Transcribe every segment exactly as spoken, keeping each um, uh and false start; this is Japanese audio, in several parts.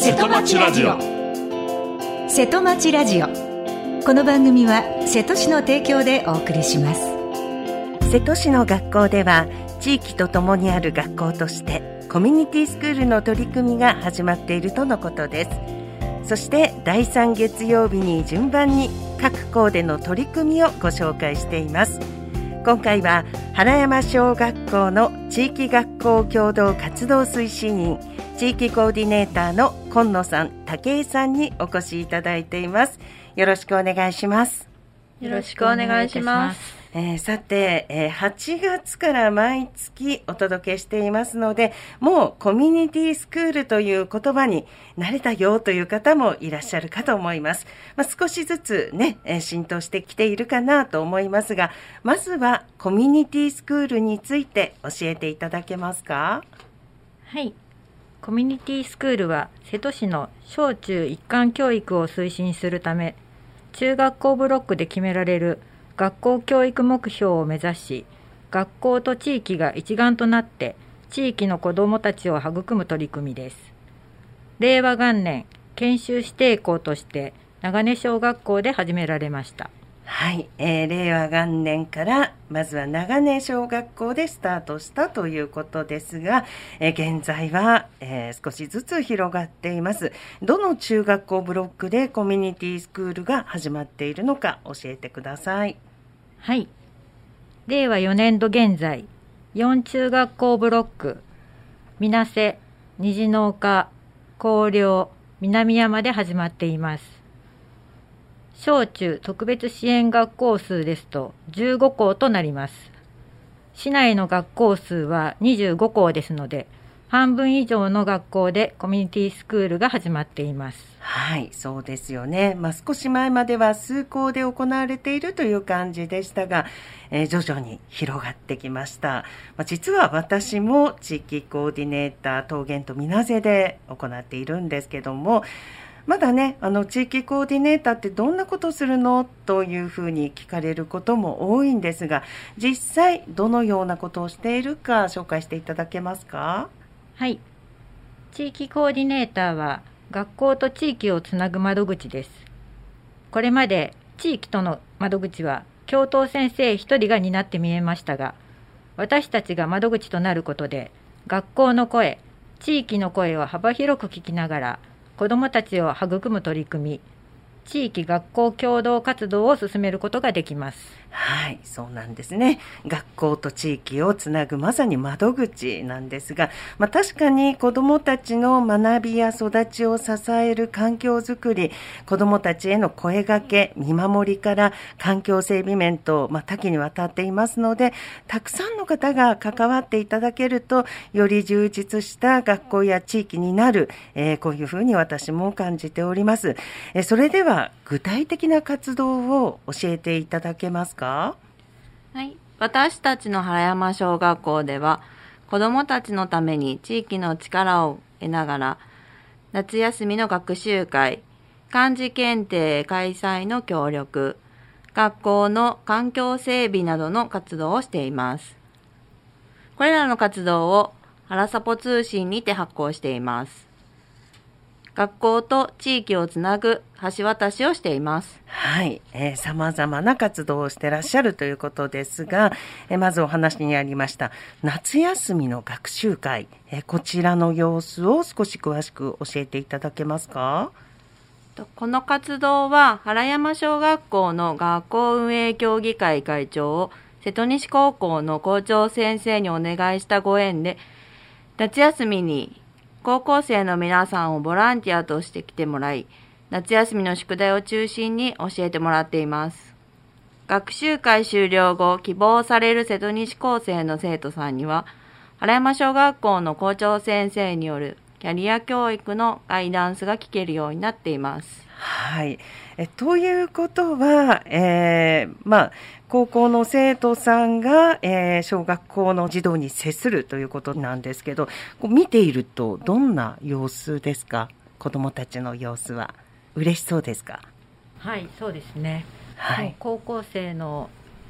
瀬戸町ラジオ。 瀬戸町ラジオ。この番組は瀬戸市の提供でお送りします。 瀬戸市の学校では地域とともにある学校としてコミュニティスクールの取り組みが始まっているとのことです。そしてだいさん月曜日に順番に各校での取り組みをご紹介しています。今回は原山小学校の地域学校共同活動推進員地域コーディネーターの今野さん、武井さんにお越しいただいています。よろしくお願いします。 よろしくお願いします。 えー、さて、えー、はちがつから毎月お届けしていますので、もうコミュニティスクールという言葉に慣れたよという方もいらっしゃるかと思います。まあ、少しずつね、えー、浸透してきているかなと思いますが、まずはコミュニティスクールについて教えていただけますか？ はい。コミュニティスクールは瀬戸市の小中一貫教育を推進するため、中学校ブロックで決められる学校教育目標を目指し、学校と地域が一丸となって地域の子どもたちを育む取り組みです。令和元年、研修指定校として長根小学校で始められました。 はい、えー、令和元年からまずは長根小学校でスタートしたということですが、えー、現在は、えー、少しずつ広がっています。どの中学校ブロックでコミュニティスクールが始まっているのか教えてください。 はい。令和よねん度現在、よん中学校ブロック、水瀬、虹の丘、広陵、南山で始まっています。小中特別支援学校数ですとじゅうご校となります。市内の学校数はにじゅうご校ですので、半分以上の学校でコミュニティスクールが始まっています。 はい、そうですよね。まあ、少し前までは数校で行われているという感じでしたが、えー、徐々に広がってきました。まあ、実は私も地域コーディネーター桃源と水瀬で行っているんですけども、まだね、あの地域コーディネーターってどんなことするのというふうに聞かれることも多いんですが、実際どのようなことをしているか紹介していただけますか？ はい。地域コーディネーターは学校と地域をつなぐ窓口です。これまで地域との窓口は教頭先生一人が担って見えましたが、私たちが窓口となることで学校の声、地域の声を幅広く聞きながら子どもたちを育む取り組み、地域学校共同活動を進めることができます。 はい、そうなんですね。学校と地域をつなぐまさに窓口なんですが、まあ、確かに子どもたちの学びや育ちを支える環境づくり、子どもたちへの声掛け、見守りから環境整備面と、まあ、多岐にわたっていますので、たくさんの方が関わっていただけると、より充実した学校や地域になる、えー、こういうふうに私も感じております。えー、それでは具体的な活動を教えていただけますか？ はい、私たちの原山小学校では子どもたちのために地域の力を得ながら夏休みの学習会、漢字検定開催の協力、学校の環境整備などの活動をしています。これらの活動を原サポ通信にて発行しています。学校と地域をつなぐ橋渡しをしています。 はい、えー、様々な活動をしてらっしゃるということですが、えー、まずお話にありました夏休みの学習会、えー、こちらの様子を少し詳しく教えていただけますか？ この活動は原山小学校の学校運営協議会会長を瀬戸西高校の校長先生にお願いしたご縁で、夏休みに高校生の皆さんをボランティアとして来てもらい、夏休みの宿題を中心に教えてもらっています。学習会終了後、希望される瀬戸西高生の生徒さんには、原山小学校の校長先生によるキャリア教育のガイダンスが聞けるようになっています。 はい。えということは、えー、まあ、高校の生徒さんが、えー、小学校の児童に接するということなんですけど、こう見ているとどんな様子ですか？子どもたちの様子は嬉しそうですか？ はい、そうですね。 はい、 高校生の教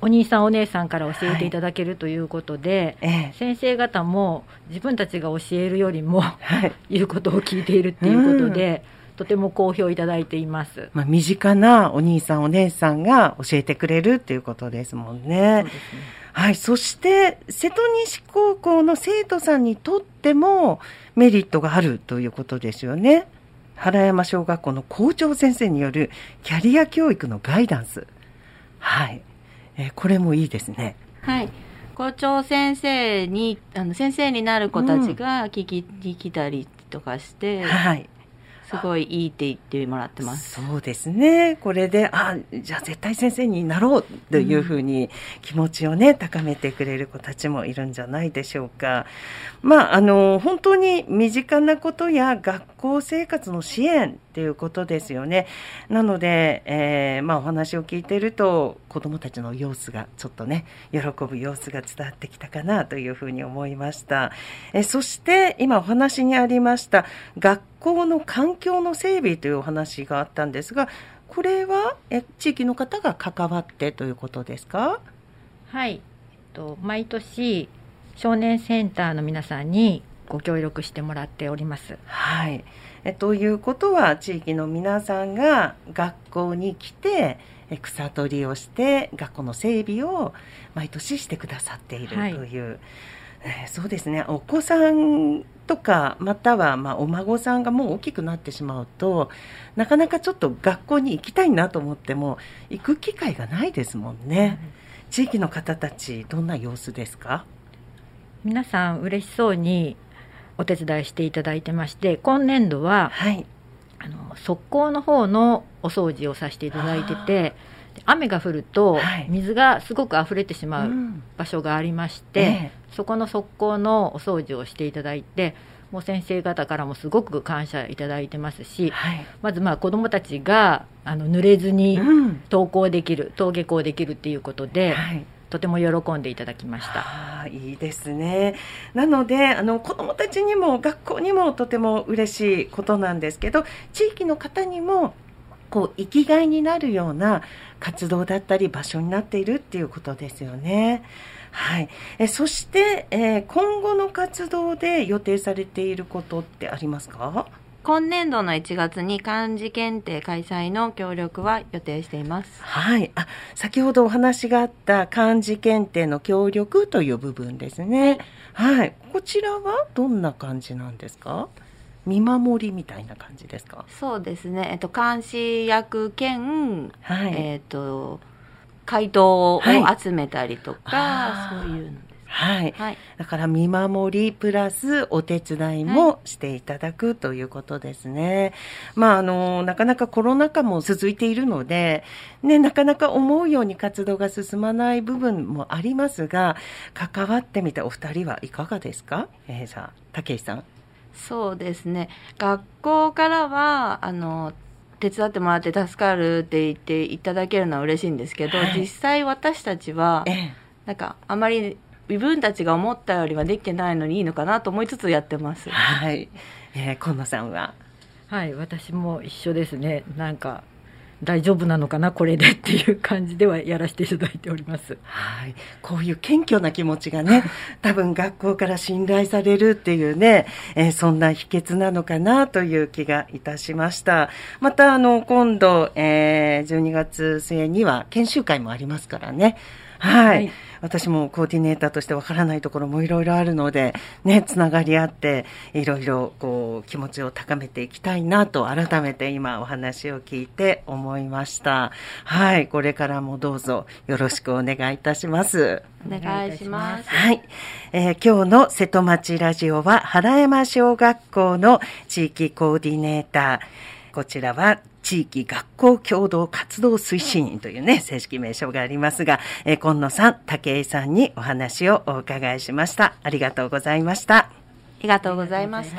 お兄さんお姉さんから教えていただけるということで、 はい、ええ、 先生方も自分たちが教えるよりも、 はい、 言うことを聞いているっていうことで、うん、とても好評いただいています。 まあ、身近なお兄さんお姉さんが教えてくれるっていうことですもんね。 そうですね。 はい、そして瀬戸西高校の生徒さんにとってもメリットがあるということですよね。原山小学校の校長先生によるキャリア教育のガイダンス、はい、えー、これもいいですね。 はい、校長先生にあの先生になる子たちが聞き、うん、聞きたりとかして、はい、すごいいいって言ってもらってます。 そうですね。これで、あ、じゃあ絶対先生になろうというふうに気持ちをね、高めてくれる子たちもいるんじゃないでしょうか。まあ、あの、本当に身近なことや学校生活の支援っていうことですよね。なので、えー、まあお話を聞いていると、子どもたちの様子がちょっとね、喜ぶ様子が伝わってきたかなというふうに思いました。えそして今お話にありました学校の環境の整備というお話があったんですが、これはえ地域の方が関わってということですか？ はい、えっと、毎年少年センターの皆さんにご協力してもらっております。 はい、えということは地域の皆さんが学校に来て草取りをして学校の整備を毎年してくださっているという、はい、えー、そうですね。お子さんとかまたはまあお孫さんがもう大きくなってしまうとなかなかちょっと学校に行きたいなと思っても行く機会がないですもんね。うん、地域の方たちどんな様子ですか？ 皆さん嬉しそうにお手伝いしていただいてまして、今年度は、はい、あの側溝の方のお掃除をさせていただいてて、雨が降ると水がすごく溢れてしまう場所がありまして、うんええ、そこの側溝のお掃除をしていただいて、もう先生方からもすごく感謝いただいてますし、はい、まずまあ子どもたちがあの濡れずに登校できる、うん、登下校できるっていうことで、はい、とても喜んでいただきました。 あ、いいですね。なのであの子どもたちにも学校にもとても嬉しいことなんですけど、地域の方にもこう生きがいになるような活動だったり場所になっているっていうことですよね。はい、えそして、えー、今後の活動で予定されていることってありますか？ 今年度のいちがつに漢字検定開催の協力は予定しています。 はい、あ、先ほどお話があった漢字検定の協力という部分ですね。はい、こちらはどんな感じなんですか？見守りみたいな感じですか？ そうですね、えっと、監視役兼、はい、えっと、回答を集めたりとか、はい、そういうのです。 はいはい、だから見守りプラスお手伝いもしていただくということですね。まあ、あのなかなかコロナ禍も続いているので、ね、なかなか思うように活動が進まない部分もありますが、関わってみてお二人はいかがですか？えー、じゃあ武井さん。 そうですね、学校からはあの手伝ってもらって助かるって言っていただけるのは嬉しいんですけど、はい、実際私たちは、ええ、なんかあまり自分たちが思ったよりはできてないのにいいのかなと思いつつやってます。 はい、えー、今野さんは？ はい、私も一緒ですね。なんか大丈夫なのかなこれでっていう感じではやらせていただいております。 はい、こういう謙虚な気持ちがね多分学校から信頼されるっていうね、えー、そんな秘訣なのかなという気がいたしました。またあの今度、えー、じゅうにがつ末には研修会もありますからね。はい、はい、私もコーディネーターとしてわからないところもいろいろあるので、ね、つながり合っていろいろこう気持ちを高めていきたいなと改めて今お話を聞いて思いました。はい、これからもどうぞよろしくお願いいたします。 お願いします。 はい、えー、今日の瀬戸町ラジオは原山小学校の地域コーディネーター、こちらは地域学校共同活動推進員というね、正式名称がありますが、えー、今野さん、武井さんにお話をお伺いしました。ありがとうございました。 ありがとうございました。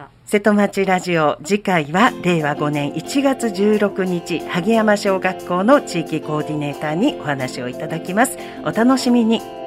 瀬戸町ラジオ、次回はれいわごねんいちがつじゅうろくにち、萩山小学校の地域コーディネーターにお話をいただきます。お楽しみに。